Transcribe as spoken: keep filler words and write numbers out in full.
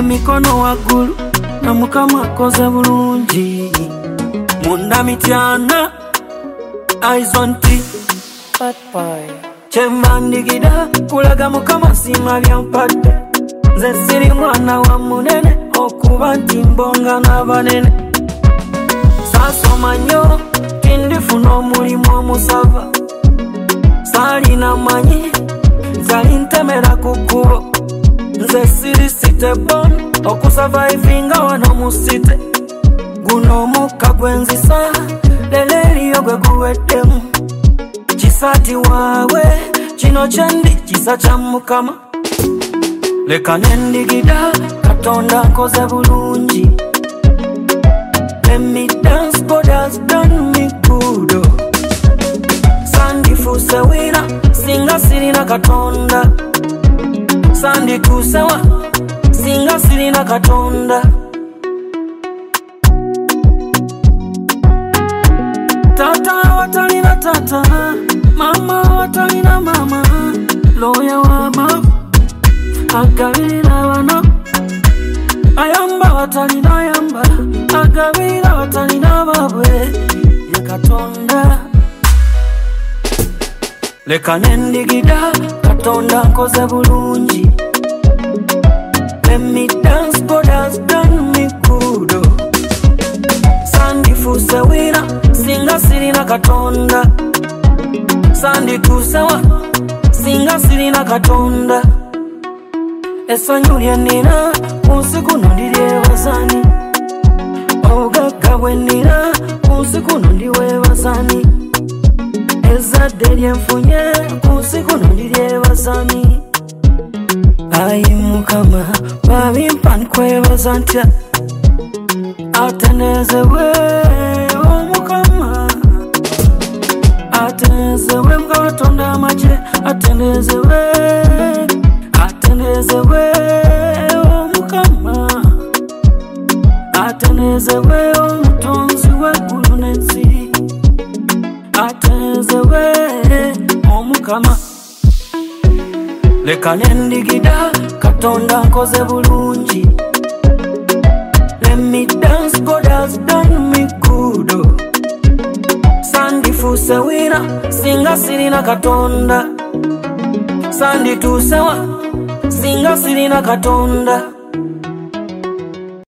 emikono waggulu na Mukama akoze bulungi munda mityana eyes on tea Bad boy Chemandigida kulaga Mukama sima byampadde nze siri mwana wa munene okuba nti mbonga n'abanene saasoma nnyo tindifuna omulimu omusava saalina manyi nzali ntemera ku kkubo nze siri sitebon okusavaivinga wano mu site guno omukka gwenzisa lero eriyo gwe guweddemu kisaati waawe kino kyendi kisa kya Mukama leka nendigida Katonda nkoze bulungi let me dance God has done me good sandifuse wina singa sirina Katonda sanditusewa singa sirina Katonda tata watalina tata mama watalina mama loya wa baba agabira bano ayamba watalina ayamba agabira watalina babwe ye Katonda leka nendigida Katonda nkoze bulungi let me dance God has done me good sandifuse wina singa sirina Katonda sanditusewa singa sirina Katonda essanyu lyennina kunsi kuno ndiryebazaani obugagga bwennina kunsi kuno ndiweebazaani ezzadde lyenfunye kunsi kuno ndiryebazaani ayi Mukama babimpa nkwebaza ntya atenezebwe omukama atenezebwe nga Katonda amagye atenezebwe atenezebwe omukama atenezebwe omutonzi w'eggulu n'ensi atenezebwe omukama leka nendigida Katonda nkoze bulungi let me dance God has done me good sandifuse wina singa sirina Katonda sanditusewa singa sirina Katonda